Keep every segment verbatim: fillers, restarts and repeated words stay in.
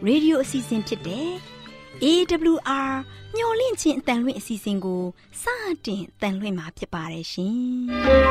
ရေဒီယိုအစီအစဉ်ဖြစ်တဲ့ အေ ဒဘလျူ အာ မျော်လင့်ခြင်းအတန်လွင့်အစီအစဉ်ကိုစတင်တန်လွင့်မှာဖြစ်ပါတယ်ရှင်။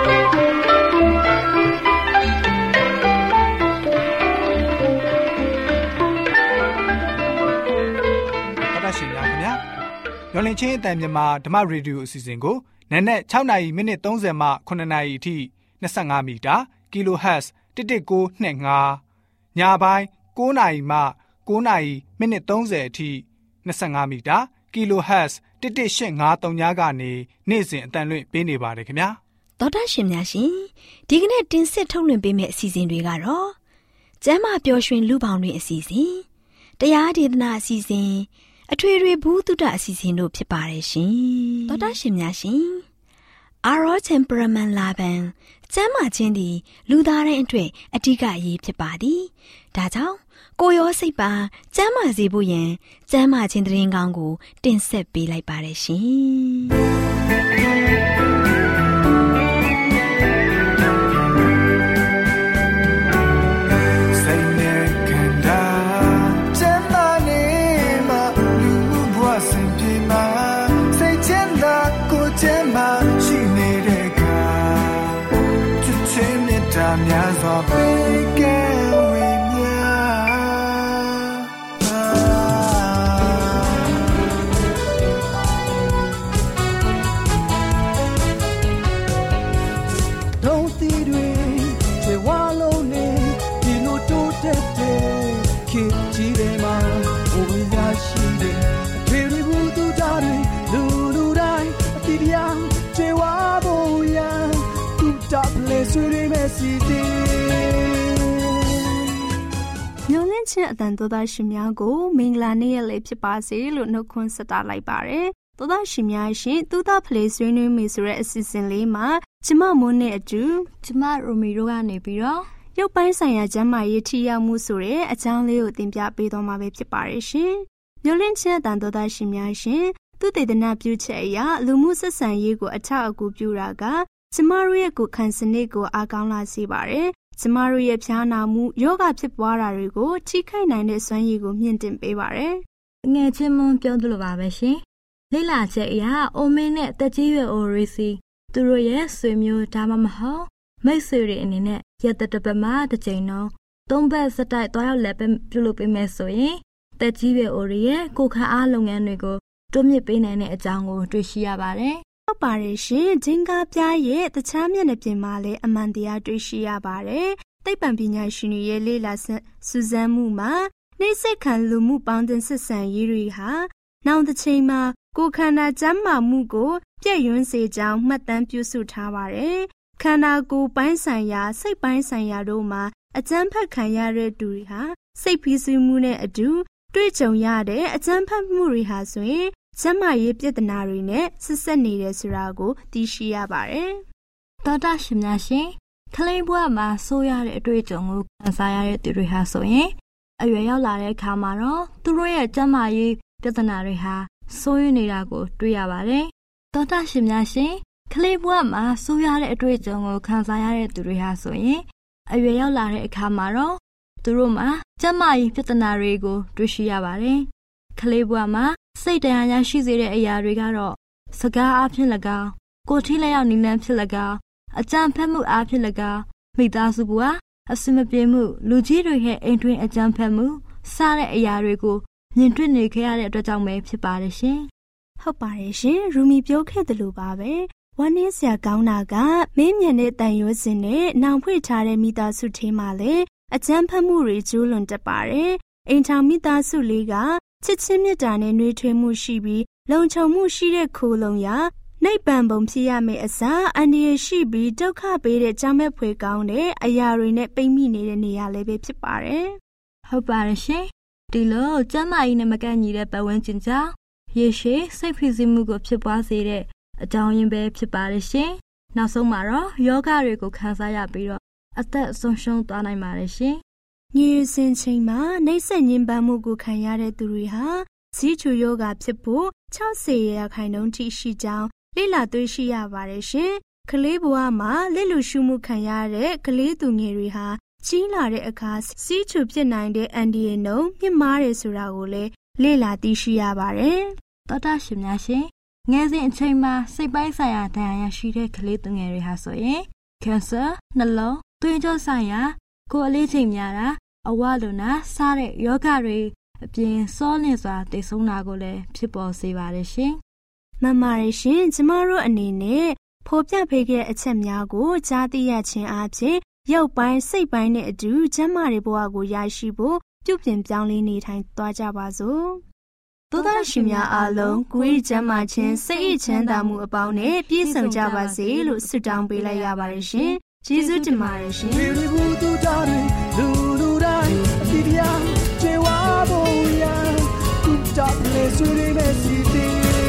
တော်တာရှင်များခင်ဗျာမျော်လင့်ခြင်းအတန်မြန်မာဓမ္မရေဒီယိုအစီအစဉ်ကိုနက်နက်၆နာရီမိနစ်၃၀မှ၇နာရီအထိ၂၅မီတာ Kilohertz တစ်တစ်ကို၂၅ညပိုင်း၉နာရီမှ၉နာရီမိနစ်၃၀အထိ၂၅မီတာ Kilohertz တစ်တစ်၈၅၃ညကနေနေ့စဉ်အတန်လွင့်ပေးနေပါတယ်ခင်ဗျာတော်တာရှင်များရှင်ဒီကနေ့တင်ဆက်ထုတ်လွှင့်ပေးမယ့်အစီအစဉ်တွေကတော့ကျမ်းမာပျော်ရွှင်လူပေါင်းတွင်အစီအစဉ်တရားဒေသနာအစီအစဉ်အထွေထွေဘုဒ္ဓအစီအစဉ်တို့ဖြစ်ပါတယ်ရှင်တော်တာရှင်များရှင်အာရော temperament လာပန်ကျမ်းမာခြင်းသည်လူသားတိုင်းအတွက်အဓိကအရေးဖြစ်ပါသည်ဒါကြောင့်ကိုယ်ရောစိတ်ပါကျမ်းမာစေဖို့ယင်ကျမ်းမာခြင်းသတင်းကောင်းကိုတင်ဆက်ပေးလိုက်ပါတယ်ရှင်များစွာပေးကဲဝေမြာdon't see we we wallow ne di lo to tet de ki ji de ma o we ya shi de atwe ri bu tu da de lu lu dai ati dia che wa bo ya tu ta ple sui de me si deမျော်လင့်ခြင်းအတန်သောသားရှင်များကိုမင်္ဂလာနေ့ရက်လေးဖြစ်ပါစေလို့နှုတ်ခွန်းဆက်တာလိုက်ပါတယ်။သောသားရှင်များရှင်သူသားဖလေဆွေးနွေးမိဆိုတဲ့အစီအစဉ်လေးမှာကျမမွန်းနဲ့အတူကျမရိုမီရိုကနေပြီးတော့ရုပ်ပိုင်းဆိုင်ရာကျန်းမာရေးထိရောက်မှုဆိုတဲ့အကြောင်းလေးကိုသင်ပြပေးသွားမှာပဲဖြစ်ပါတယ်ရှင်။မျော်လင့်ခြင်းအတန်သောသားရှင်များရှင်သူတေသနာပြုချက်အရာလူမှုဆက်ဆံရေးကိုအထောက်အကူပြုတာကကျမတို့ရဲ့ကိုယ်ခံစနစ်ကိုအားကောင်းလာစေပါတယ်။ကျမတို့ရဲ့ဖျားနာမှုယောဂဖြစ်ပွားတာတွေကိုထိခိုက်နိုင်တဲ့စွမ်းရည်ကိုမြင့်တင်ပေးပါတယ်။ငယ်ချင်းမွန်းပြောသလိုပါပဲရှင်။လေ့လာချက်အရအိုမင်းနဲ့တက်ကြီးရွယ်အိုရီစီသူတို့ရဲ့ဆွေမျိုးဒါမှမဟုတ်မိတ်ဆွေတွေအနေနဲ့ရက်တတပတ်မှတစ်ချိန်တော့သုံးဘက်စတိုက်သွားရောက်လက်ပြုလုပ်ပေးမယ်ဆိုရင်တက်ကြီးရွယ်အိုရဲ့ကိုယ်ခံအားလုပ်ငန်းတွေကိုတိုးမြင့်ပေးနိုင်တဲ့အကြောင်းကိုတွေ့ရှိရပါတယ်။ဟုတ်ပါတယ်ရှင်ဂျင်းကားပြားရဲ့တခြားမျက်နှာပြင်မှာလည်းအမှန်တရားတွေ့ရှိရပါတယ်သိပ္ပံပညာရှင်တွေရဲ့လေ့လာစူးစမ်းမှုမှာနှိစက်ခံလူမှုပေါင်းတင်ဆက်ဆံရေးတွေဟာနောက်တစ်ချိန်မှာကိုယ်ခန္ဓာကျန်းမာမှုကိုပြည့်ရွံ့စေကြောင်းမှတ်တမ်းပြုစုထားပါတယ်ခန္ဓာကိုယ်ပိုင်းဆိုင်ရာစိတ်ပိုင်းဆိုင်ရာတို့မှာအကျဉ်းဖက်ခံရတဲ့သူတွေဟာစိတ်ဖိစီးမှုနဲ့အတူတွေ့ကြုံရတဲ့အကျဉ်းဖက်မှုတွေဟာဆိုရင်ကျန်းမာရေးပြဿနာတွေနဲ့ဆက်ဆက်နေတယ်ဆိုတာကိုသိရှိရပါတယ်။သောတာရှင်များရှင်ကလေးဘဝမှာဆိုးရတဲ့အတွေ့အကြုံကိုခံစားရတဲ့သူတွေဟာဆိုရင်အရွယ်ရောက်လာတဲ့အခါမှာတော့သူတို့ရဲ့ကျန်းမာရေးပြဿနာတွေဟာဆိုးရွားနေတာကိုတွေ့ရပါတယ်။သောတာရှင်များရှင်ကလေးဘဝမှာဆိုးရတဲ့အတွေ့အကြုံကိုခံစားရတဲ့သူတွေဟာဆိုရင်အရွယ်ရောက်လာတဲ့အခါမှာတော့သူတို့မှာကျန်းမာရေးပြဿနာတွေကိုတွေ့ရှိရပါတယ်။ကလေးဘဝမှာစိတ်တရားရရှိစေတဲ့အရာတွေကတော့စကားအဖြစ်၎င်းကိုယ်ထိလက်ရောက်နည်းလမ်းဖြစ်၎င်းအကြံဖက်မှုအဖြစ်၎င်းမိသားစုဘဝအစမပြေမှုလူကြီးတွေရဲ့အိမ်တွင်းအကြံဖက်မှုစတဲ့အရာတွေကိုမြင်တွေ့နေခဲ့ရတဲ့အတွက်ကြောင့်ပဲဖြစ်ပါတယ်ရှင်ဟုတ်ပါတယ်ရှင်ရူမီပြောခဲ့သလိုပါပဲဝမ်းနည်းစရာကောင်းတာကမင်းမြန်တဲ့တန်ရွှေစင်နဲ့နောင်ဖွေထားတဲ့မိသားစုထဲမှာလည်းအကြံဖက်မှုတွေကျူးလွန်တတ်ပါတယ်အိမ်ထောင်မိသားစုလေးကချစ်ချင်းမြတ်တာနဲ့နှွေးထွေးမှုရှိပြီးလုံခြုံမှုရှိတဲ့ခိုးလုံရာနိဗ္ဗာန်ဘုံဖြစ်ရမယ့်အစားအန္တရာယ်ရှိပြီးဒုက္ခပေးတဲ့ကြောင့်မဲ့ဖွယ်ကောင်းတဲ့အရာတွေနဲ့ပိတ်မိနေတဲ့နေရာလည်းပဲဖြစ်ပါတယ်။ဟုတ်ပါတယ်ရှင်။ဒီလိုကျမ်းမာရေးနဲ့မကန့်ညီတဲ့ပတ်ဝန်းကျင်ကြောင့်ရေရှည်စိတ်ဖိစီးမှုကိုဖြစ်ပွားစေတဲ့အကြောင်းရင်းပဲဖြစ်ပါတယ်ရှင်။နောက်ဆုံးမှာတော့ယောဂတွေကိုခံစားရပြီးတော့အသက်ဆုံးရှုံးသွားနိုင်ပါတယ်ရှင်။ညီစင်ချိန်မှာနှိမ့်ဆက်ညှဉ်းပန်းမှုကိုခံရတဲ့သူတွေဟာဇီးချူယောဂဖြစ်ဖို့၆၀ရာခိုင်နှုန်းထိရှိကြောင်းလေ့လာတွေ့ရှိရပါတယ်ရှင်။ကလေးဘဝမှာလက်လူရှုမှုခံရတဲ့ကလေးသူငယ်တွေဟာကြီးလာတဲ့အခါစီးချူဖြစ်နိုင်တဲ့အန်ဒီယနှုံမြင့်မားတယ်ဆိုတာကိုလည်းလေ့လာသိရှိရပါတယ်။သောတာရှင်များရှင်ငယ်စဉ်အချိန်မှာစိတ်ပိုင်းဆိုင်ရာဒဏ်ရာရရှိတဲ့ကလေးသူငယ်တွေဟာဆိုရင်ကင်ဆာနှလုံးသွေးကြောဆိုင်ရာကိုယ်အလေးချိန်များတာအဝလွန်တာစတဲ့ယောဂတွေအပြင်စောလင့်စွာတည်ဆုံတာကိုလည်းဖြစ်ပေါ်စေပါတယ်ရှင်။မှန်ပါတယ်ရှင်ကျမတို့အနေနဲ့ဖော်ပြပေးခဲ့တဲ့အချက်များကိုကြားသိရခြင်းအပြင်ရုပ်ပိုင်းစိတ်ပိုင်းနဲ့အတူကျန်းမာတဲ့ဘဝကိုရရှိဖို့ပြုပြင်ပြောင်းလဲနေထိုင်သွားကြပါစို့။သောတာရှင်များအားလုံးကိုယ်ကျန်းမာခြင်းစိတ်ချမ်းသာမှုအပေါင်းနဲ့ပြည့်စုံကြပါစေလို့ဆုတောင်းပေးလိုက်ရပါတယ်ရှင်။ကျေးဇူးတင်ပါတယ်ရှင်။လူလူတိုင်းအပြည့်ပြားကျေဝါဖို့ရကုတာလေဆူရီမေစီတီ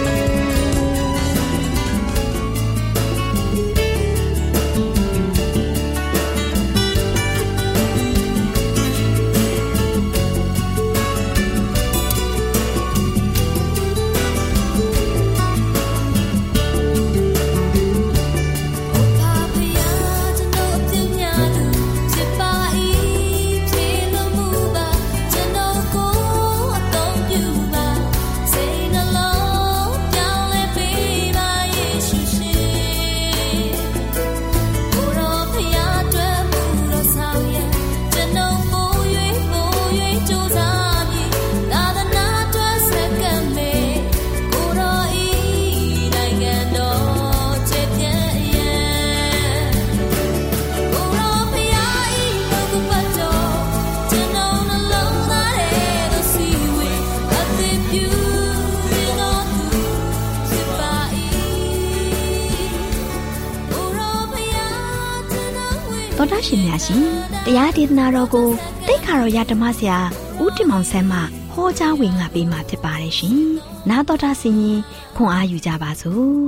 တော်တာရှင်များရှင်တရားဒေသနာတော်ကိုတိတ်ခါတော်ရဓမ္မဆရာဦးတင်မောင်ဆန်းမှဟောကြားဝင်ငါပေးมาဖြစ်ပါတယ်ရှင်။နားတော်တာဆင်ရင်ခွန်အားယူကြပါစို့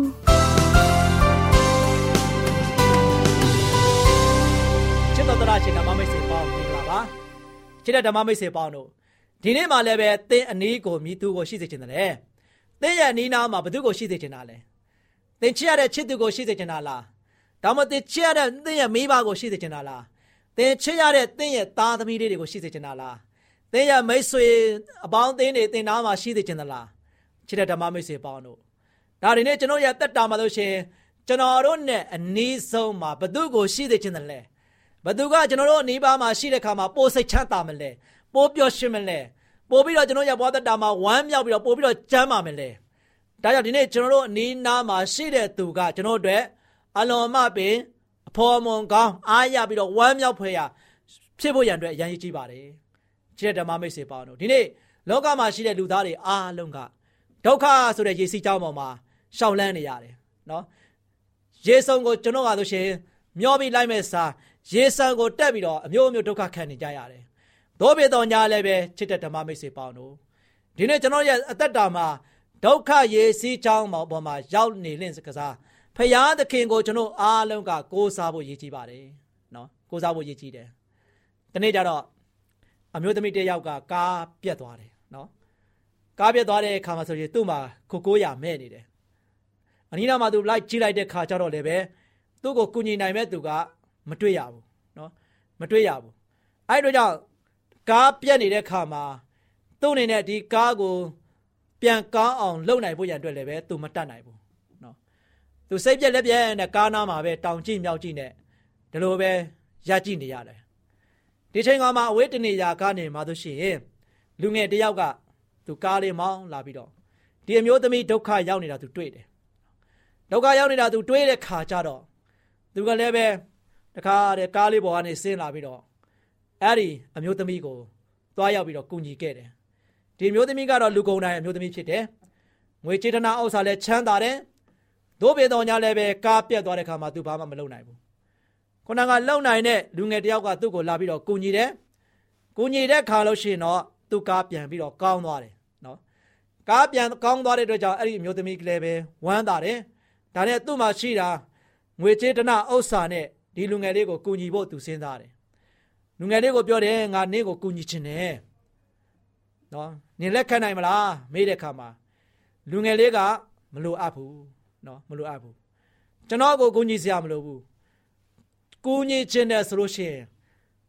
။ချစ်တော်တာရှင်ဓမ္မမိတ်ဆွေပေါင်းမင်္ဂလာပါ။ချစ်တဲ့ဓမ္မမိတ်ဆွေပေါင်းတို့ဒီနေ့မှလည်းပဲသင်အနည်းကိုမြည်သူကိုရှိစေချင်တယ်။သင်ရဲ့အနည်းနာမှာဘသူကိုရှိစေချင်တာလဲ။သင်ချစ်ရတဲ့ချစ်သူကိုရှိစေချင်တာလား။ဒါမှမဟုတ်သင်ချစ်ရတဲ့သင်ရဲ့မိဘကိုရှိစေချင်တာလားသင်ချစ်ရတဲ့သင်ရဲ့သားသမီးလေးတွေကိုရှိစေချင်တာလားသင်ရဲ့မိတ်ဆွေအပေါင်းအသင်းတွေသင်နာမှာရှိစေချင်သလားချစ်တဲ့ဓမ္မမိတ်ဆွေပေါင်းတို့ဒါတွေနဲ့ကျွန်တော်ရဲ့တက်တာမှာလို့ရှင်ကျွန်တော်တို့နဲ့အနည်းဆုံးမှာဘသူကိုရှိစေချင်တယ်လဲဘသူကကျွန်တော်တို့အနီးပါးမှာရှိတဲ့ခါမှာပိုစိတ်ချမ်းသာမလဲပိုပျော်ရွှင်မလဲပိုပြီးတော့ကျွန်တော်ရဲ့ဘဝတက်တာမှာဝမ်းမြောက်ပြီးတော့ပိုပြီးတော့ကျမ်းမာမလဲဒါကြောင့်ဒီနေ့ကျွန်တော်တို့အနီးနားမှာရှိတဲ့သူကကျွန်တော်တို့အလွန်မှပင်အဖော်မွန်ကောင်းအားရပြီးတော့ဝမ်းမြောက်ဖွယ်ရာဖြစ်ဖို့ရန်အတွက်အရန်ကြီးပါတယ်ချစ်တဲ့ဓမ္မမိတ်ဆွေပေါင်းတို့ဒီနေ့လောကမှာရှိတဲ့လူသားတွေအားလုံးကဒုက္ခဆိုတဲ့ရေစီးကြောင်းပေါ်မှာရှောင်လန်းနေရတယ်နော်ရေစုံကိုကျွန်တော်ကဆိုရှင်မျောပြီးလိုက်မဲ့စားရေဆံကိုတက်ပြီးတော့အမျိုးမျိုးဒုက္ခခံနေကြရတယ်သို့ပေတော်ညာလည်းပဲချစ်တဲ့ဓမ္မမိတ်ဆွေပေါင်းတို့ဒီနေ့ကျွန်တော်ရဲ့အသက်တာမှာဒုက္ခရေစီးကြောင်းပေါ်မှာရောက်နေလင့်စကစားဖယားသခင်ကိုကျွန်တော်အားလုံးကကိုးစားဖို့ရည်ကြီးပါတယ်နော်ကိုးစားဖို့ရည်ကြီးတယ်ဒီနေ့ကျတော့အမျိုးသမီးတစ်ယောက်ကကားပြတ်သွားတယ်နော်ကားပြတ်သွားတဲ့အခါမှာဆိုရင်သူ့မှာကိုကိုးရမဲ့နေတယ်အနီးနားမှာသူလိုက်ကြည့်လိုက်တဲ့ခါကျတော့လည်းပဲသူ့ကိုကူညီနိုင်မဲ့သူကမတွေ့ရဘူးနော်မတွေ့ရဘူးအဲ့တို့ကြောင့်ကားပြတ်နေတဲ့ခါမှာသူ့အနေနဲ့ဒီကားကိုပြန်ကောင်းအောင်လုပ်နိုင်ဖို့ရန်အတွက်လည်းပဲသူမတတ်နိုင်ဘူးသူစိတ်ပြက်လက်ပြက်နဲ့ကားနားမှာပဲတောင်ကြည့်မြောက်ကြည့်နဲ့ဒီလိုပဲရကြည့်နေရတယ်ဒီချိန်ကမှအဝေးတနေရာကနေမှဆိုရှင်လူငယ်တယောက်ကသူကားလေးမောင်းလာပြီးတော့ဒီအမျိုးသမီးဒုက္ခရောက်နေတာသူတွေ့တယ်ဒုက္ခရောက်နေတာသူတွေးတဲ့ခါကျတော့သူကလည်းပဲတခါတဲ့ကားလေးပေါ်ကနေဆင်းလာပြီးတော့အဲ့ဒီအမျိုးသမီးကိုသွားရောက်ပြီးတော့ကူညီခဲ့တယ်ဒီအမျိုးသမီးကတော့လူကုန်တိုင်းအမျိုးသမီးဖြစ်တယ်ငွေကြေးဌာနဥစ္စာလည်းချမ်းသာတယ်သို့ပေတော်ညာလည်းပဲကားပြတ်သွားတဲ့ခါမှာသူဘာမှမလုပ်နိုင်ဘူးခုနကလုံနိုင်တဲ့လူငယ်တယောက်ကသူ့ကိုလာပြီးတော့ကူညီတယ်ကူညီတဲ့ခါလို့ရှိရင်တော့သူ့ကားပြန်ပြီးတော့ကောင်းသွားတယ်နော်ကားပြန်ကောင်းသွားတဲ့အတွက်ကြောင့်အဲ့ဒီအမျိုးသမီးကလည်းပဲဝမ်းသာတယ်ဒါနဲ့သူ့မှာရှိတာငွေကြေးတနဥစ္စာနဲ့ဒီလူငယ်လေးကိုကူညီဖို့သူစဉ်းစားတယ်လူငယ်လေးကိုပြောတယ်ငါနင်းကိုကူညီချင်တယ်နော်နင်လက်ခံနိုင်မလားမေးတဲ့ခါမှာလူငယ်လေးကမလိုအပ်ဘူးနော်မလိုအပ်ဘူးကျွန်တော်ကိုကူညီစရာမလိုဘူးကူညီခြင်းနဲ့ဆိုလို့ရှိရင်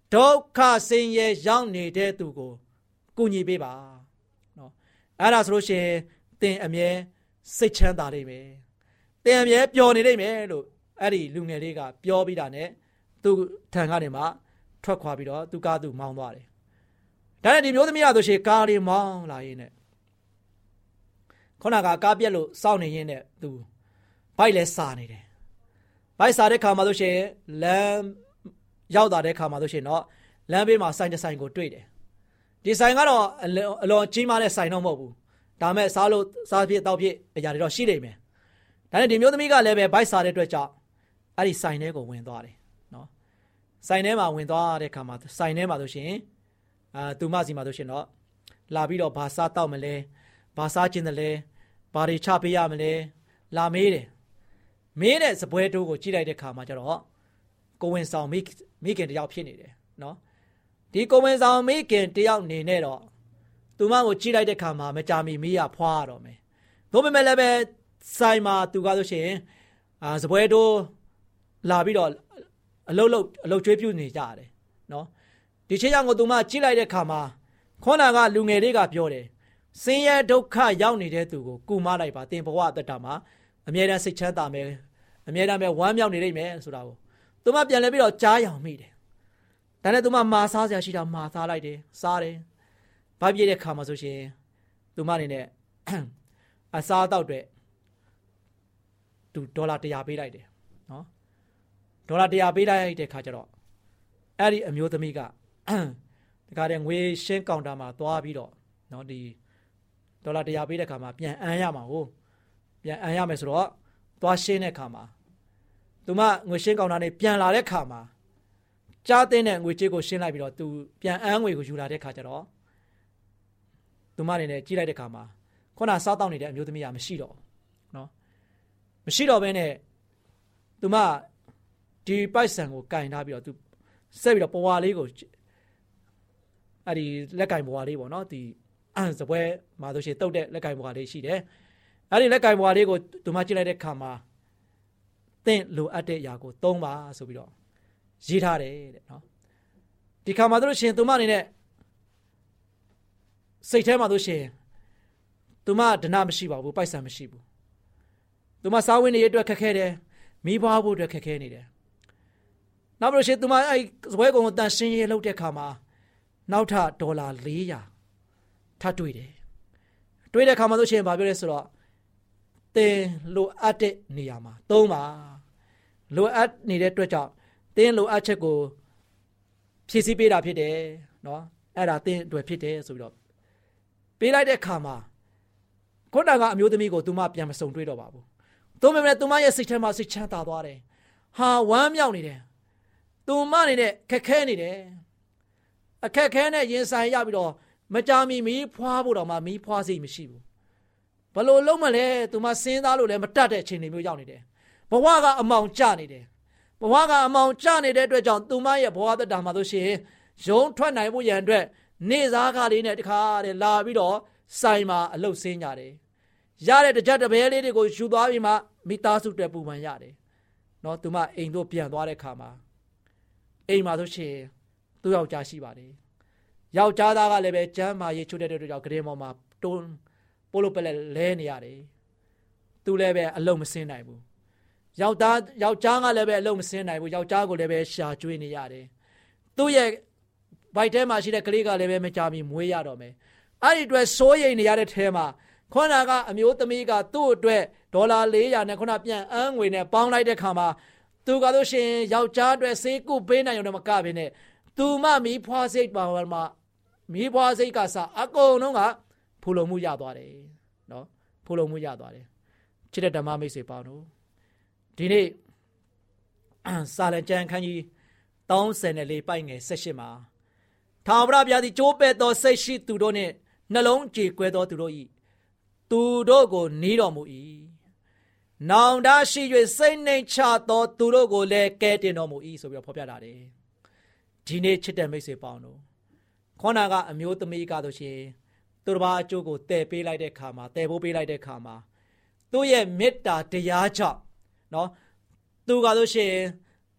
ဒုက္ခဆင်းရဲရောက်နေတဲ့သူကိုကူညီပေးပါနော်အဲ့ဒါဆိုလို့ရှိရင်သင်အမြဲစိတ်ချမ်းသာလိမ့်မယ်သင်အမြဲပျော်နေလိမ့်မယ်လို့အဲ့ဒီလူငယ်လေးကပြောပြီးတာနဲ့သူထံကနေမှထွက်ခွာပြီးတော့သူကားသူမောင်းသွားတယ်ဒါနဲ့ဒီမျိုးသမီးရဆိုရှင်ကားလေးမောင်းလာရင်းနဲ့ခုနကကားပြက်လို့စောင့်နေရင်းနဲ့သူဘိုက်လဲစာနေတယ်ဘိုက်စာတဲ့ခါမှာဆိုရှင်လမ်းရောက်တာတဲ့ခါမှာဆိုရှင်တော့လမ်းဘေးမှာဆိုင်တစ်ဆိုင်ကိုတွေ့တယ်ဒီဆိုင်ကတော့အလွန်ကြီးမားတဲ့ဆိုင်တော့မဟုတ်ဘူးဒါမဲ့စားလို့စားဖြစ်တောက်ဖြစ်အရာတွေတော့ရှိနေမယ်ဒါနဲ့ဒီမျိုးသမီးကလည်းပဲဘိုက်စာတဲ့အတွက်ကြောင့်အဲ့ဒီဆိုင်ထဲကိုဝင်သွားတယ်နော်ဆိုင်ထဲမှာဝင်သွားတဲ့ခါမှာဆိုင်ထဲမှာဆိုရှင်အာသူမစီမှာဆိုရှင်တော့လာပြီးတော့ဘာစားတောက်မလဲဘာစားခြင်းတယ်လဲဘာတွေချပေးရမလဲလာမေးတယ်မေးတဲ့စပွဲတိုးကိုကြည့်လိုက်တဲ့ခါမှာကျတော့ကိုဝင်ဆောင်မိမိခင်တယောက်ဖြစ်နေတယ်နော်ဒီကိုဝင်ဆောင်မိခင်တယောက်နေနဲ့တော့သူမကိုကြည့်လိုက်တဲ့ခါမှာမကြမီမိရဖွာရတော့မယ်ဒါပေမဲ့လည်းပဲဆိုင်မှာသူကဆိုရှင်အာစပွဲတိုးလာပြီးတော့အလုတ်လုတ်အလုတ်ကျွေးပြုနေကြရတယ်နော်ဒီချင်းရောက်ကိုသူမကြည့်လိုက်တဲ့ခါမှာခေါင်းနာကလူငယ်လေးကပြောတယ်ဆင်းရဲဒုက္ခရောက်နေတဲ့သူကိုကူမလိုက်ပါသင်ဘဝအသက်တာမှာအမြဲတမ်းစိတ်ချမ်းသာမယ်အမြဲတမ်းပဲဝမ်းမြောက်နေလိမ့်မယ်ဆိုတာကိုသူမပြန်လဲပြီးတော့ကြားရောင်မိတယ်ဒါနဲ့သူမမာစားစရာရှိတာမာစားလိုက်တယ်စားတယ်ဘာပြည့်တဲ့ခါမှာဆိုရှင်သူမအနေနဲ့အစားအသောက်တွေသူဒေါ်လာတစ်ရာပေးလိုက်တယ်နော်ဒေါ်လာတစ်ရာပေးလိုက်တဲ့ခါကျတော့အဲ့ဒီအမျိုးသမီးကတခါတည်းငွေရှင်းကောင်တာမှာသွားပြီးတော့နော်ဒီဒေါ်လာတစ်ရာပေးတဲ့ခါမှာပြန်အမ်းရမှာဟုတ်ပြန်အမ်းရမယ်ဆိုတော့သွားရှင်းတဲ့ခါမှာသူမငွေရှင်းကောင်တာနဲ့ပြန်လာတဲ့ခါမှာကြားတဲ့ငွေကြေးကိုရှင်းလိုက်ပြီးတော့သူပြန်အမ်းငွေကိုယူလာတဲ့ခါကျတော့သူမအနေနဲ့ကြည့်လိုက်တဲ့ခါမှာခုနစားတောက်နေတဲ့အမျိုးသမီးကမရှိတော့နော်မရှိတော့ဘဲနဲ့သူမဒီပိုက်ဆံကိုကင်ထားပြီးတော့သူဆက်ပြီးတော့ပွားလေးကိုအဲ့ဒီလက်ကင်ပွားလေးပေါ့နော်ဒီစပွဲမှာဆိုရှင်တုတ်တဲ့လက်ကင်ပွားလေးရှိတယ်အဲ့ဒီလက်ကင်ပွားလေးကိုသူမကြည့်လိုက်တဲ့ခါမှာသင်လိုအပ်တဲ့အရာကိုသုံးပါဆိုပြီးတော့ရေးထားတယ်တဲ့နော်ဒီခါမှာတို့ရှင်သူမအနေနဲ့စိတ်ထဲမှာတို့ရှင်သူမဒနာမရှိပါဘူးပိုက်ဆံမရှိဘူးသူမစားဝင်းနေရအတွက်ခက်ခဲတယ်မိဘဖို့အတွက်ခက်ခဲနေတယ်နောက်ပြီးရှင်သူမအဲ့စပွဲကုံကိုတန်ရှင်းရေးလုပ်တဲ့ခါမှာနောက်ထပ်ဒေါ်လာ၄ရာထပ်တွေ့တယ်တွေ့တဲ့ခါမှာဆိုရှင်ဘာပြောလဲဆိုတော့သင်လိုအပ်တဲ့နေရာမှာသုံးပါလိုအပ်နေတဲ့အတွက်ကြောင့်သင်လိုအပ်ချက်ကိုဖြည့်ဆည်းပေးတာဖြစ်တယ်နော်အဲ့ဒါသင်အတွက်ဖြစ်တယ်ဆိုပြီးတော့ပေးလိုက်တဲ့ခါမှာခုနကအမျိုးသမီးကိုသူမပြန်မစုံတွေ့တော့ပါဘူးသို့ပေမဲ့သူမရဲ့စိတ်ထဲမှာစိတ်ချမ်းသာသွားတယ်ဟာဝမ်းမြောက်နေတယ်သူမနေတဲ့ခက်ခဲနေတယ်အခက်ခဲနဲ့ရင်ဆိုင်ရပြီးတော့မကြမီမီးဖွားဖို့တော့မှမီးဖွားစိတ်မရှိဘူးဘလို့လုံးမလဲသူမစဉ်းစားလို့လည်းမတတ်တဲ့အချိန်တွေမျိုးရောက်နေတယ်ဘဝကအမောင်ကျနေတယ်ဘဝကအမောင်ကျနေတဲ့အတွက်ကြောင့်သူမရဲ့ဘဝသက်တာမှာဆိုရှင်ရုံးထွက်နိုင်ဖို့ရန်အတွက်နေစားကားလေးနဲ့တခါတည်းလာပြီးတော့ဆိုင်မှာအလုပ်ဆင်းကြတယ်ရတဲ့တကြက်တပဲလေးတွေကိုယူသွားပြီးမှမိသားစုတွေပူပန်ရတယ်နော်သူမအိမ်တို့ပြန်သွားတဲ့ခါမှာအိမ်မှာဆိုရှင်သူ့ယောက်ျားရှိပါတယ်ယောက်ျားသားကလည်းပဲကျမ်းမာရေးချွတ်တဲ့အတွက်ကြောင့်ကလေးပေါ်မှာတွန်းပိုးလို့ပဲလဲနေရတယ်သူလည်းပဲအလုံးမစင်းနိုင်ဘူးယောက်ျားယောက်ျားကလည်းပဲအလုံးမစင်းနိုင်ဘူးယောက်ျားကိုလည်းပဲရှာကျွေးနေရတယ်သူ့ရဲ့ဘိုက်ထဲမှာရှိတဲ့ကလေးကလည်းပဲမကြမီမွေးရတော့မယ်အဲ့ဒီအတွက်စိုးရိမ်နေရတဲ့ထဲမှာခုနကအမျိုးသမီးကသူ့အတွက်ဒေါ်လာ၄ရာနဲ့ခုနပြန်အန်းငွေနဲ့ပေါင်းလိုက်တဲ့ခါမှာသူကဆိုရှင်ယောက်ျားအတွက်စေးကုပေးနိုင်ရုံနဲ့မကဘဲနဲ့သူမမီးဖွားစိတ်ပါမှာမီးဖွားစိတ်ကစအကုန်လုံးကဖူလုံမှုရသွားတယ်နော်ဖူလုံမှုရသွားတယ်ချစ်တဲ့ဓမ္မမိတ်ဆွေပေါင်းတို့ဒီနေ့စာလံကျမ်းခန်းကြီး၃၄ပိုက်ငယ်၁၈မှာထာဝရဘုရားသည်ကြိုးပဲ့သောစိတ်ရှိသူတို့နှင့်နှလုံးကြေကွဲသောသူတို့၏သူတို့ကိုနီးတော်မူ၏နောင်တရှိ၍စိတ်နှိမ်ချသောသူတို့ကိုလည်းကဲတင်တော်မူ၏ဆိုပြီးတော့ဖော်ပြထားတယ်ဒီနေ့ချစ်တဲ့မိတ်ဆွေပေါင်းတို့ခေါနာကအမျိုးသမီးကဆိုရှင်သူတစ်ပါးအကျိုးကိုတည်ပေးလိုက်တဲ့ခါမှာတည်ဖို့ပေးလိုက်တဲ့ခါမှာသူ့ရဲ့မေတ္တာတရားကြောင့်နော်သူကဆိုရှင်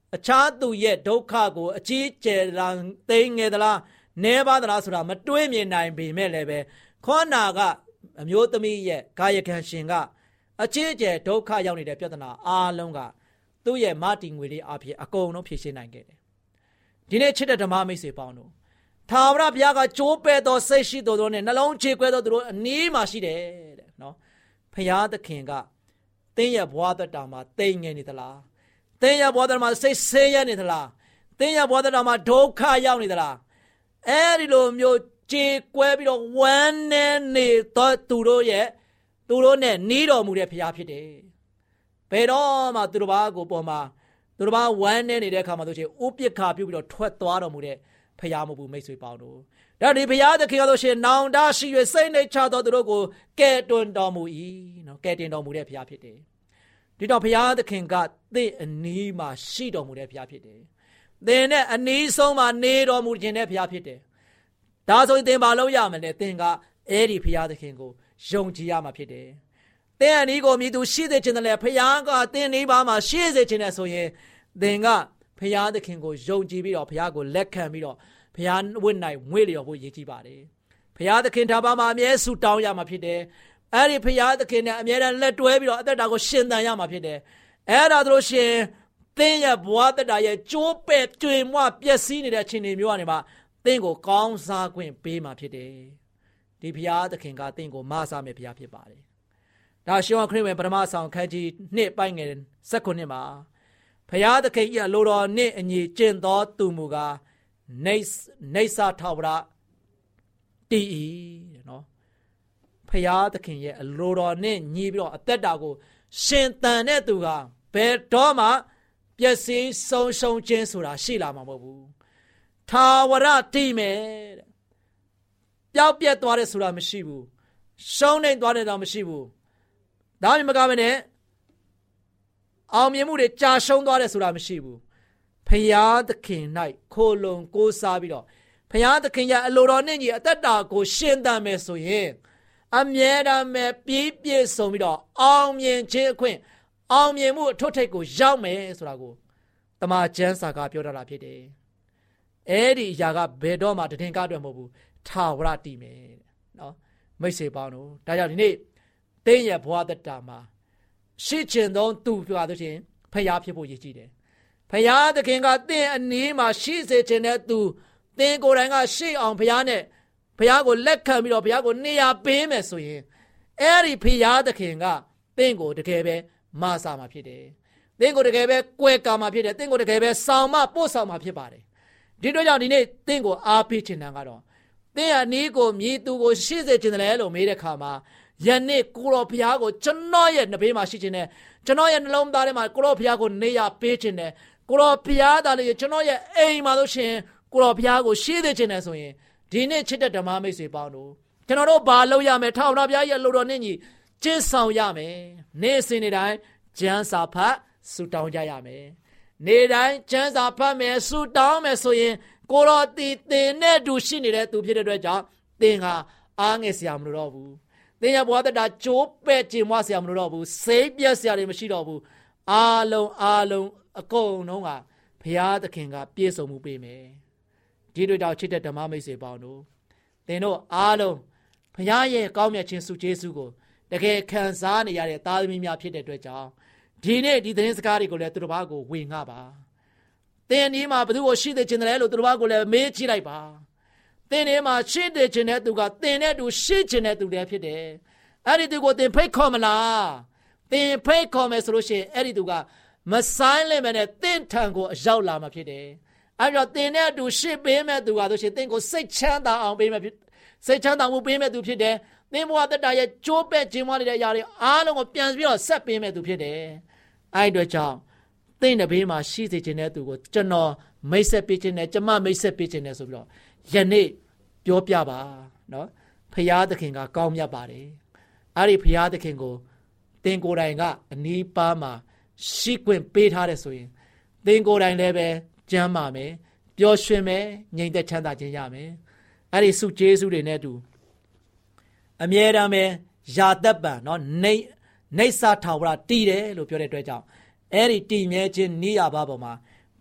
အခြားသူရဲ့ဒုက္ခကိုအကြီးကျယ်လာသိငယ်သလားနဲပါသလားဆိုတာမတွေးမြင်နိုင်ပေမဲ့လည်းပဲခေါနာကအမျိုးသမီးရဲ့ကာယကံရှင်ကအကြီးကျယ်ဒုက္ခရောက်နေတဲ့ပြဿနာအားလုံးကသူ့ရဲ့မတည်ငွေလေးအဖြစ်အကုန်လုံးဖြေရှင်းနိုင်ခဲ့တယ်ဒီနေ့ချစ်တဲ့ဓမ္မမိတ်ဆွေပေါင်းတို့ထာဝရဘုရားကကြိုးပဲ့သောစိတ်ရှိတော်တို့နဲ့နှလုံးခြေခွဲသောသူတို့အနီးမှာရှိတယ်တဲ့နော်ဘုရားသခင်ကသင်ရဲ့ဘဝသက်တာမှာတိမ်ငယ်နေသလားသင်ရဲ့ဘဝသက်တာမှာစိတ်ဆင်းရဲနေသလားသင်ရဲ့ဘဝသက်တာမှာဒုက္ခရောက်နေသလားအဲဒီလိုမျိုးခြေကွဲပြီးတော့ဝမ်းနဲ့နေသောသူတို့ရဲ့သူတို့နဲ့နီးတော်မူတဲ့ဘုရားဖြစ်တယ်ဘယ်တော့မှသူတို့ဘာကိုပေါ်မှာသူတို့ဘာဝမ်းနဲ့နေတဲ့အခါမှာတို့ချင်းဥပိ္ပခာပြုပြီးတော့ထွက်သွားတော်မူတဲ့ဘုရားမဟုတ်ဘူးမိတ်ဆွေပေါင်းတို့ဒါဒီဘုရားသခင်ကဆိုရှင်နောင်တရှိ၍စိတ်နှိမ့်ချသောသူတို့ကိုကယ်တွင်တော်မူ၏နော်ကယ်တင်တော်မူတဲ့ဘုရားဖြစ်တယ်ဒီတော့ဘုရားသခင်ကသင်အနီးမှာရှိတော်မူတဲ့ဘုရားဖြစ်တယ်သင်နဲ့အနီးဆုံးမှာနေတော်မူခြင်းတဲ့ဘုရားဖြစ်တယ်ဒါဆိုရင်သင်ဘာလုပ်ရမလဲသင်ကအဲ့ဒီဘုရားသခင်ကိုယုံကြည်ရမှာဖြစ်တယ်သင်အနီးကိုမြည်သူရှိစေခြင်းတယ်ဘုရားကသင်နီးပါမှာရှိစေခြင်းနဲ့ဆိုရင်သင်ကဘုရားသခင်ကိုယုံကြည်ပြီးတော့ဘုရားကိုလက်ခံပြီးတော့ဘုရားဝိနိုင်မွေ့လျော်ဖို့ရည်ကြည်ပါတယ်ဘုရားသခင်ထာပါမှာအမြဲဆုတောင်းရမှာဖြစ်တယ်အဲ့ဒီဘုရားသခင်နဲ့အမြဲတမ်းလက်တွဲပြီးတော့အသက်တာကိုရှင်သန်ရမှာဖြစ်တယ်အဲ့ဒါတို့ရှင်သင်ရဲ့ဘဝသက်တာရဲ့ကြိုးပဲ့ကြွေမွပျက်စီးနေတဲ့အခြေအနေမျိုးကနေမှသင်ကိုကောင်းစားခွင့်ပေးမှာဖြစ်တယ်ဒီဘုရားသခင်ကသင်ကိုမဆာမဲ့ဘုရားဖြစ်ပါတယ်ဒါရှောခရစ်ဝင်ပထမဆောင်ခန်းကြီးနှစ်ပိုင်းငယ်၁၉နှစ်မှာဘုရားသခင်ရဲ့လိုတော်နှင့်အညီကျင့်သောသူမူကားနေနေစာထာဝရတည်၏နော်ဘုရားသခင်ရဲ့အလိုတော်နဲ့ညီပြီးတော့အသက်တာကိုရှင်သန်တဲ့သူကဘယ်တော့မှပျက်စီးဆုံးရှုံးခြင်းဆိုတာရှိလာမှာမဟုတ်ဘူးထာဝရတည်မယ်တဲ့ပျောက်ပြက်သွားတယ်ဆိုတာမရှိဘူးရှုံးနေသွားတယ်တော့မရှိဘူးဒါမှမကဘဲနဲ့အောင်မြင်မှုတွေကြာရှုံးသွားတယ်ဆိုတာမရှိဘူးဖယားသခင်၌ခိုလုံကိုးစားပြီးတော့ဖယားသခင်ရဲ့အလိုတော်နဲ့ညီအသက်တာကိုရှင်သန်မယ်ဆိုရင်အမြဲတမ်းပဲပြည့်ပြည့်စုံပြီးတော့အောင်မြင်ခြင်းအခွင့်အောင်မြင်မှုအထွတ်ထိပ်ကိုရောက်မယ်ဆိုတာကိုတမန်ကျမ်းစာကပြောထားတာဖြစ်တယ်အဲ့ဒီအရာကဘယ်တော့မှတည်ငါအတွက်မဟုတ်ဘူးထာဝရတည်မယ်နော်မိတ်ဆွေပေါင်းတို့ဒါကြောင့်ဒီနေ့သင်ရဲ့ဘဝသက်တာမှာရှိချင်သောသူပြောသဖြင့်ဖယားဖြစ်ဖို့ရည်ကြည်တယ်ဖယားသခင်ကသင်အနီးမှာရှိစေခြင်းတဲ့သူသင်ကိုယ်တိုင်ကရှိအောင်ဖယားနဲ့ဖယားကိုလက်ခံပြီးတော့ဖယားကိုနေရာပေးမယ်ဆိုရင်အဲ့ဒီဖယားသခင်ကသင်ကိုတကယ်ပဲမဆာမှာဖြစ်တယ်သင်ကိုတကယ်ပဲကွယ်ကာမှာဖြစ်တယ်သင်ကိုတကယ်ပဲဆောင်မပို့ဆောင်မှာဖြစ်ပါတယ်ဒီတို့ကြောင့်ဒီနေ့သင်ကိုအားပေးခြင်းတန်ကတော့သင်အနီးကိုမြည်သူကိုရှိစေခြင်းတယ်လို့မေးတဲ့အခါမှာယနေ့ကိုရောဘုရားကိုကျွန်တော်ရဲ့နှဘေးမှာရှိခြင်းနဲ့ကျွန်တော်ရဲ့နှလုံးသားထဲမှာကိုရောဘုရားကိုနေရာပေးခြင်းနဲ့ကိုရောဘုရားသားလေးကျွန်တော်ရဲ့အိမ်မှာလို့ရှင်ကိုရောဘုရားကိုရှိသေးခြင်းနဲ့ဆိုရင်ဒီနေ့ချစ်တဲ့ဓမ္မမိတ်ဆွေပေါင်းတို့ကျွန်တော်တို့ဘာလုပ်ရမလဲထာဝရဘုရားရဲ့လိုတော်နဲ့ညီကျင့်ဆောင်ရမယ်နေ့စဉ်နေ့တိုင်းကျမ်းစာဖတ်ဆုတောင်းကြရမယ်နေ့တိုင်းကျမ်းစာဖတ်မယ်ဆုတောင်းမယ်ဆိုရင်ကိုရောတည်တင်နဲ့တူရှိနေတဲ့သူဖြစ်တဲ့အတွက်ကြောင့်သင်ဟာအားငယ်စရာမလိုတော့ဘူးသင်ရဲ့ဘဝတတာကြိုးပဲ့ကျင်မွစရာမလိုတော့ဘူးစိတ်ပြက်စရာတွေမရှိတော့ဘူးအားလုံးအားလုံးအကုန်လုံးကဘုရားသခင်ကပြည့်စုံမှုပေးမယ်ဒီတို့ကြောင့်ချစ်တဲ့ဓမ္မမိတ်ဆွေပေါင်းတို့သင်တို့အားလုံးဘုရားရဲ့ကောင်းမြတ်ခြင်းဆုကျေးဇူးကိုတကယ်ခံစားနေရတဲ့သားသမီးများဖြစ်တဲ့အတွက်ကြောင့်ဒီနေ့ဒီသတင်းစကားတွေကိုလည်းသူတို့ဘာကိုဝေငှပါသင်ဒီမှာဘယ်သူကိုရှိသေးခြင်းလဲလို့သူတို့ဘာကိုလည်းမေးကြည့်လိုက်ပါသင်ထဲမှာရှိတဲ့ခြင်းတဲ့သူကသင်နဲ့တူရှိခြင်းတဲ့သူတည်းဖြစ်တယ်အဲ့ဒီသူကိုသင်ဖိတ်ခေါ်မလားသင်ဖိတ်ခေါ်မယ်ဆိုလို့ရှိရင်အဲ့ဒီသူကမဆိုင်လိမ့်မယ်နဲ့သင်ထံကိုအရောက်လာမှာဖြစ်တယ်အဲ့တော့သင်နဲ့တူရှိပေးမဲ့သူကဆိုရှင်သင်ကိုစိတ်ချမ်းသာအောင်ပေးမဲ့စိတ်ချမ်းသာမှုပေးမဲ့သူဖြစ်တယ်သင်ဘဝတတရဲ့ကြိုးပဲ့ခြင်းမွားနေတဲ့အရာတွေအားလုံးကိုပြန်ပြီးတော့ဆက်ပေးမဲ့သူဖြစ်တယ်အဲ့အတွက်ကြောင့်သင်တဲ့ဘေးမှာရှိစေခြင်းတဲ့သူကိုကျွန်တော်မိတ်ဆက်ပေးခြင်းနဲ့ကျမမိတ်ဆက်ပေးခြင်းနဲ့ဆိုပြီးတော့ယနေ့ပြောပြပါနော်ဖယားသခင်ကကောင်းမြတ်ပါတယ်အဲ့ဒီဖယားသခင်ကိုသင်ကိုယ်တိုင်ကအနီးပါးမှာရှိခွင့်ပေးထားတယ်ဆိုရင်သင်ကိုယ်တိုင်လည်းပဲကျမ်းမာမယ်ပျော်ရွှင်မယ်ငြိမ်သက်ချမ်းသာခြင်းရမယ်အဲ့ဒီဆုကျေးဇူးတွေနဲ့အတူအမြဲတမ်းပဲယာသက်ပံနော်နေနေစာထာဝရတည်တယ်လို့ပြောတဲ့အတွက်ကြောင့်အဲ့ဒီတည်မြဲခြင်းနိယာဘပေါ်မှာသ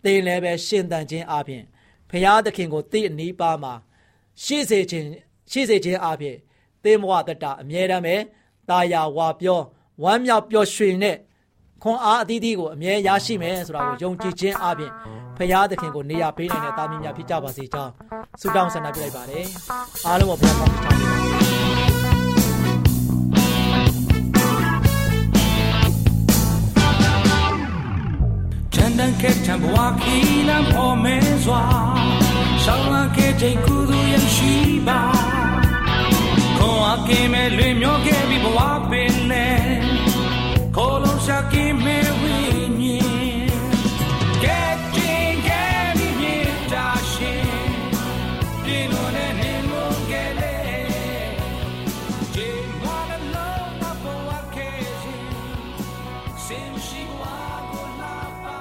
င်လည်းပဲရှင်သန်ခြင်းအပြင်ဖရာသခင်ကိုသိအနီးပါးမှာရှိစေခြင်းရှိစေခြင်းအပြင်သင်ဘဝတတအမြဲတမ်းပဲတာယာဝါပြောဝမ်းမြောက်ပျော်ရွှင်တဲ့ခွန်အားအသီးသီးကိုအမြဲရရှိမယ်ဆိုတာကိုယုံကြည်ခြင်းအပြင်ဖရာသခင်ကိုနေရာပေးနိုင်တဲ့သားမီးများဖြစ်ကြပါစေကြောင်းဆုတောင်းဆန္ဒပြုလိုက်ပါတယ်အားလုံးကိုဘုရားကောင်းချီးချပါစေတန်ခဲ့တံဘဝခီလမ်းပေါ်မဲစွာရှောင်းလာခဲ့တဲ့ကုသိုလ်ရရှိပါခွန်အားကင်းမဲ့လွင်မြော့ခဲ့ပြီးဘဝပင်နဲ့ခေါ်လုံးရှာကင်းမဲ့ဝိညာဉ်ကဲတင်ခဲ့ပြီးမြတ်တာရှင်ဒီလိုနဲ့နေလို့ကလေးဒီမော်လုံးမပေါ်ဝခဲ့ရှင်စင်ရှိဝါကိုလာပါ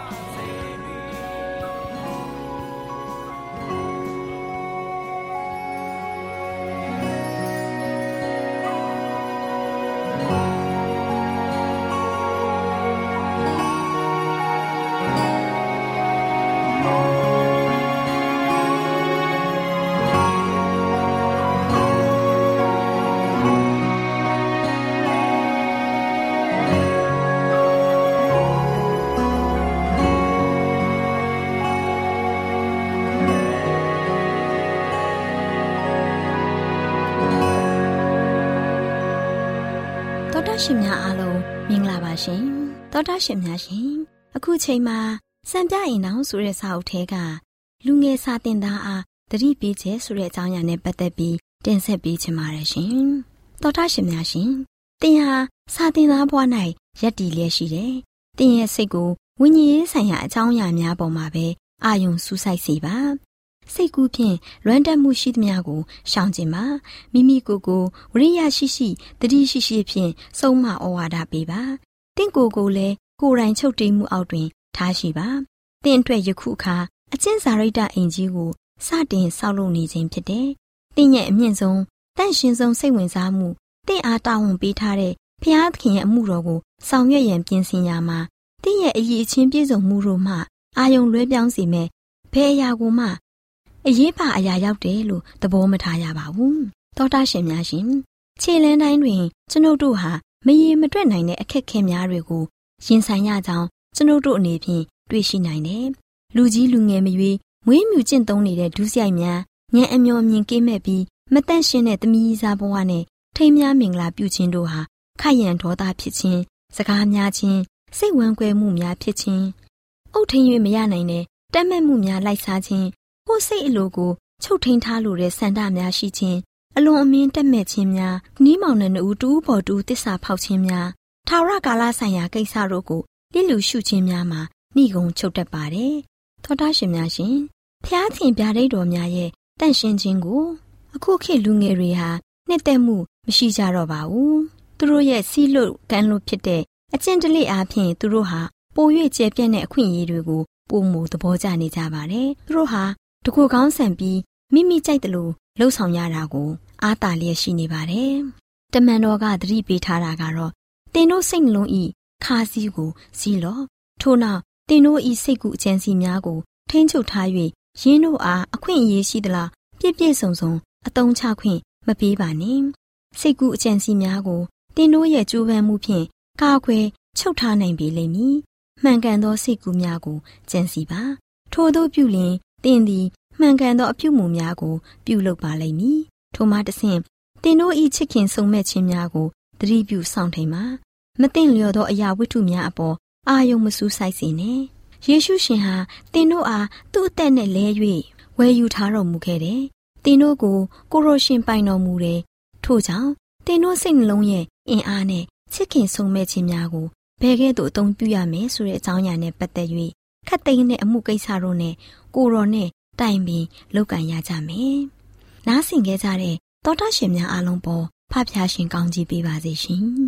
ရှင်များအားလုံးမင်္ဂလာပါရှင်သောတာရှင်များရှင်အခုချိန်မှာစံပြအိမ်တော်ဆိုတဲ့စာအုပ်ထဲကလူငယ်စာသင်သားအားသတိပေးချက်ဆိုတဲ့အကြောင်းအရာနဲ့ပတ်သက်ပြီးတင်ဆက်ပေးချင်ပါတယ်ရှင်သောတာရှင်များရှင်သင်ဟာစာသင်သားဘဝ၌ယက်တည်လျက်ရှိတယ်သင်ရဲ့စိတ်ကိုဝိညာဉ်ရေးဆိုင်ရာအကြောင်းအရာများပေါ်မှာပဲအာရုံစူးစိုက်စေပါစိတ်ကူးဖြင့်လွမ်းတက်မှုရှိသမျှကိုရှောင်ကျဉ်ပါမိမိကိုယ်ကိုဝိရိယရှိရှိတတိရှိရှိဖြင့်စုံမဩဝါဒပေးပါတင့်ကိုယ်ကိုလည်းကိုယ်တိုင်ချုပ်တည်မှုအောက်တွင်ထားရှိပါတင့်အတွက်ယခုအခါအကျင့်စာရိတ္တအိမ်ကြီးကိုစတင်ဆောက်လုပ်နေခြင်းဖြစ်တယ်တင့်ရဲ့အမြင့်ဆုံးတန့်ရှင်ဆုံးစိတ်ဝင်စားမှုတင့်အားတာဝန်ပေးထားတဲ့ဖျားသခင်ရဲ့အမှုတော်ကိုဆောင်ရွက်ရန်ပြင်ဆင်ရာမှာတင့်ရဲ့အရေးအချင်းပြည့်စုံမှုတို့မှအာယုံလွဲပြောင်းစေမဲ့ဘယ်အရာကိုမှအရေးပါအရာရောက်တယ်လို့သဘောမထားရပါဘူးသောတာရှင်များရှင်ခြေလန်းတိုင်းတွင်ကျွန်ုပ်တို့ဟာမရေမတွက်နိုင်တဲ့အခက်အခဲများတွေကိုရင်ဆိုင်ရကြောင်းကျွန်ုပ်တို့အနေဖြင့်တွေ့ရှိနိုင်တယ်လူကြီးလူငယ်မရွေးမွေးမြူကျင့်သုံးနေတဲ့ဒုစရိုက်များဉာဏ်အမျှော်မြင်ကင်းမဲ့ပြီးမတန့်ရှင်းတဲ့သမီးစားဘဝနဲ့ထိမ်းများမင်္ဂလာပြုခြင်းတို့ဟာခက်ရန်ဒေါသဖြစ်ခြင်းစကားများခြင်းစိတ်ဝမ်းကွဲမှုများဖြစ်ခြင်းအုတ်ထင်း၍မရနိုင်တဲ့တက်မဲ့မှုများလိုက်စားခြင်းကိုယ်စိတ်အလိုကိုချုပ်ထိန်ထားလိုတဲ့ဆန္ဒများရှိခြင်းအလွန်အမင်းတက်မဲ့ခြင်းများနီးမောင်နှံတူတူပေါ်တူတစ္ဆာဖောက်ခြင်းများထာဝရကာလဆိုင်ရာကိစ္စတို့ကိုလိလူရှုခြင်းများမှာနှိဂုံချုပ်တတ်ပါတယ်သောတာရှင်များရှင်ဖျားသခင်ဗျာဒိတ်တော်များရဲ့တန့်ရှင်းခြင်းကိုအခုခေတ်လူငယ်တွေဟာနှစ်သက်မှုမရှိကြတော့ပါဘူးသူတို့ရဲ့စီးလို့ကမ်းလို့ဖြစ်တဲ့အကျင့်တလိအားဖြင့်သူတို့ဟာပို၍ကျယ်ပြန့်တဲ့အခွင့်အရေးတွေကိုပုံမူသဘောကျနေကြပါတယ်သူတို့ဟာတကူကောင်းဆန်ပြီးမိမိကြိုက်တယ်လို့လှုပ်ဆောင်ရတာကိုအားတာလျက်ရှိနေပါတယ်တမန်တော်ကသတိပေးထားတာကတော့တင်တို့စိတ်နှလုံးဤခါးစည်းကိုစီးလော့ထို့နောက်တင်တို့ဤစိတ်ကူအကျဉ်းစီများကိုထိန်းချုပ်ထား၍ယင်းတို့အားအခွင့်အရေးရှိသလားပြည့်ပြည့်စုံစုံအသုံးချခွင့်မပေးပါနဲ့စိတ်ကူအကျဉ်းစီများကိုတင်တို့ရဲ့ကြိုးပမ်းမှုဖြင့်ကာကွယ်ချုပ်ထားနိုင်ပေလိမ့်မည်မှန်ကန်သောစိတ်ကူးများကိုကျင့်စီပါထို့သောပြုလျင်တင်သည်မှန်ကန်သောအပြုမူများကိုပြုလုပ်ပါလိမ့်မည်ထိုမှတဆင့်တင်တို့ဤချစ်ခင်ဆုံမဲ့ခြင်းများကိုသတိပြုဆောင်ထိန်ပါမသိလျော်သောအရာဝတ္ထုများအပေါ်အာယုံမစူးစိုက်စေနဲ့ယေရှုရှင်ဟာတင်တို့အားသူ့အသက်နဲ့လဲ၍ဝယ်ယူထားတော်မူခဲ့တယ်တင်တို့ကိုကိုရိုရှင်ပိုင်တော်မူတယ်ထို့ကြောင့်တင်တို့စိတ်နှလုံးရဲ့အင်အားနဲ့ချစ်ခင်ဆုံမဲ့ခြင်းများကိုဘယ်ကဲ့သို့အသုံးပြုရမယ်ဆိုတဲ့အကြောင်းအရာနဲ့ပတ်သက်၍ခတ်သိမ်းတဲ့အမှုကိစ္စတို့နဲ့ကိုရောနဲ့တိုင်ပင်လုပ်ကင်ရကြမယ်။နားဆင်ခဲ့ကြတဲ့သောတာရှင်များအားလုံးပေါ်ဖဖျားရှင်ကောင်းကြီးပေးပါစေရှင်။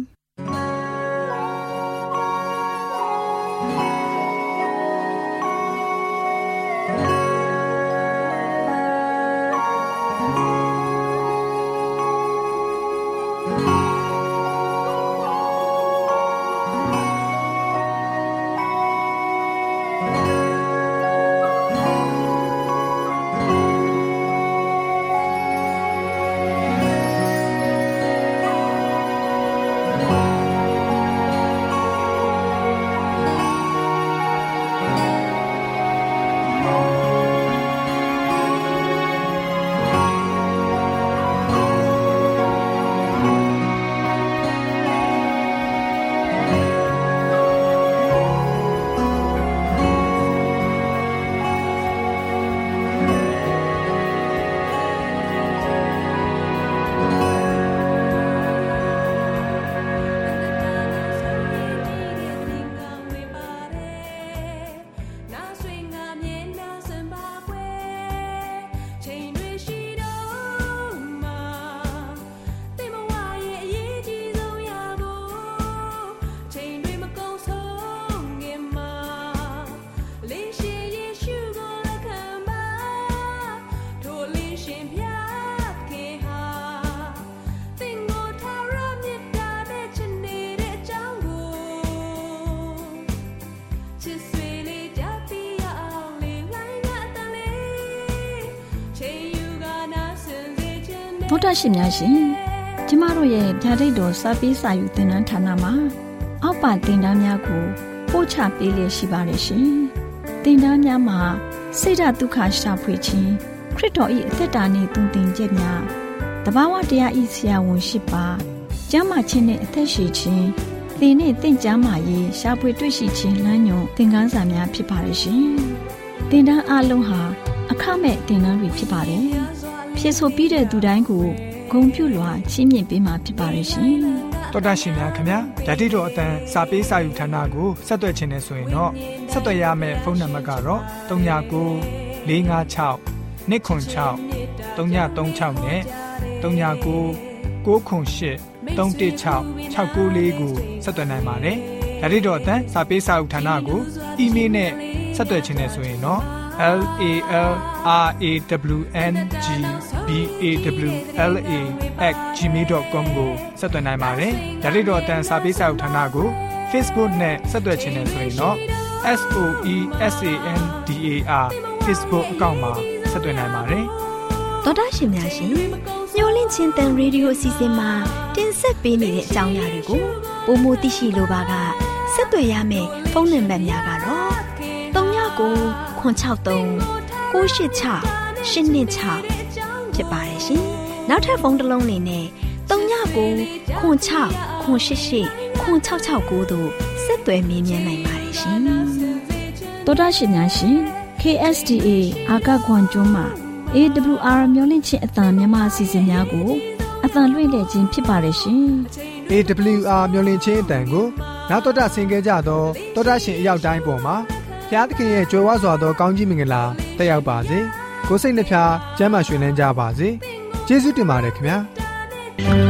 သောတာရှင်များရှင်ကျမတို့ရဲ့ဗျာဒိတ်တော်စာပေးစာယူသင်တန်းဌာနမှာအောက်ပါသင်တန်းများကိုပို့ချပေးလျက်ရှိပါတယ်ရှင်သင်တန်းများမှာစိတ်ဓာတ်ဒုက္ခရှာဖွေခြင်းခရစ်တော်၏အသက်တာနှင့်တုန်တင်ချက်များတဘာဝတရားဤဆရာဝန်ရှိပါကျမ်းမာခြင်းနှင့်အသက်ရှိခြင်းသင်နှင့်သင်ကျမ်းမာရေးရှာဖွေတွေ့ရှိခြင်းလမ်းညွန်သင်ခန်းစာများဖြစ်ပါရဲ့ရှင်သင်တန်းအလုံးဟာအခမဲ့သင်တန်းတွေဖြစ်ပါတယ်ဖြစ်ဆိုပြီးတဲ့သူတိုင်းကိုဂုဏ်ပြုလွှာချီးမြှင့်ပေးမှာဖြစ်ပါရဲ့ရှင်တော်တာရှင်များခင်ဗျာဓာတိတော်အတန်းစာပေးစာယူဌာနကိုဆက်သွယ်ခြင်းနဲ့ဆိုရင်တော့ဆက်သွယ်ရမယ့်ဖုန်းနံပါတ်ကတော့၃၉၉ ၄၅၆ ၂ခွန်၆ ၃၃၆နဲ့၃၉၉ ၉ခွန်၈ ၃၁၆ ၆၉၄ကိုဆက်သွယ်နိုင်ပါတယ်ဓာတိတော်အတန်းစာပေးစာယူဌာနကိုအီးမေးလ်နဲ့ဆက်သွယ်ခြင်းနဲ့ဆိုရင်တော့ L A L R A W N G B A W L A at gmail dot com ကိုဆက်သွင်းနိုင်ပါတယ်။ဒါ့အပြင်တော့အတန်းစာပေးစာဥထာဏာကို Facebook နဲ့ဆက်သွယ်ခြင်းနဲ့ဆိုရင်တော့ S O E S A N D A R Facebook အကောင့်မှာဆက်သွင်းနိုင်ပါတယ်။သောတာရှင်များရှင်ညှို့လင့်ချင်းတန်ရေဒီယိုအစီအစဉ်မှာတင်ဆက်ပေးနေတဲ့အကြောင်းအရာတွေကိုပိုမိုသိရှိလိုပါကဆက်သွယ်ရမယ့်ဖုန်းနံပါတ်များကတော့၃၉၉ ခွန်၆၃ ၉၈၆ ၈၂၆ဖြစ်ပါတယ်ရှင်။နောက်ထပ်ဖုန်းတစ်လုံးနေနဲ့၃၉၉ ခွန်၆ ခွန်၈၈ ခွန်၆၆၉တို့ဆက်သွယ်မြင်းမြန်းနိုင်ပါတယ်ရှင်။သောတာရှင်များရှင် K S D A အာကခွန်ကျွန်းမှာ A W R မျိုးလင့်ချင်းအတန်မြန်မာအစီအစဉ်များကိုအတန်လွှင့်တဲ့ခြင်းဖြစ်ပါတယ်ရှင်။ A W R မျိုးလင့်ချင်းအတန်ကိုနောက်တော်တာဆင်ကြကြတော့သောတာရှင်အရောက်တိုင်းပေါ်မှာဘုရားသခင်ရဲ့ကြွယ်ဝစွာသောကောင်းကြီးမင်္ဂလာတက်ရောက်ပါစေကိုယ်စိတ်နှဖျားကျမ်းမာရွှင်လန်းကြပါစေကျေးဇူးတင်ပါတယ်ခင်ဗျာ